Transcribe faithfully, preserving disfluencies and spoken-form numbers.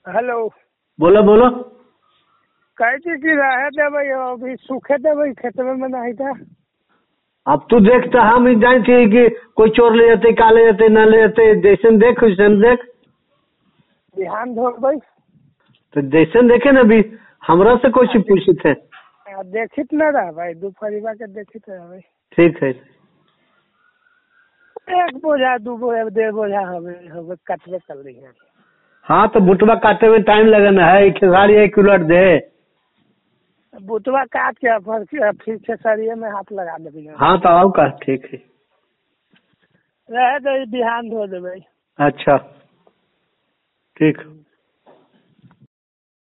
Hello. बोलो बोलो। कहती कि रहे देवे अभी सूखे देवे खेतवे में नहीं था। अब तू देखता हम ही जान थी कि कोई चोर ले जाते का ले जाते न ले जाते, जैसे देख वैसे देख बिहान धो भाई तो जैसे देखे ना भी हमरा से कोई चीज पूछे थे। देखित न रहा भाई दोपहरिया के देखित रहा भाई। ठीक है एक बोझा दो बोझा डेढ़ बोझा हवे हवे कटवे कर रही है। हाँ तो बुटवा काटे में टाइम लगना है, खेसारी एक उलट दे। बुटवा काट के फिर फिर खेसारिये में हाथ लगा देवी। हाँ तो आओ का ठीक है रहे दे बिहान धो देवे। अच्छा ठीक।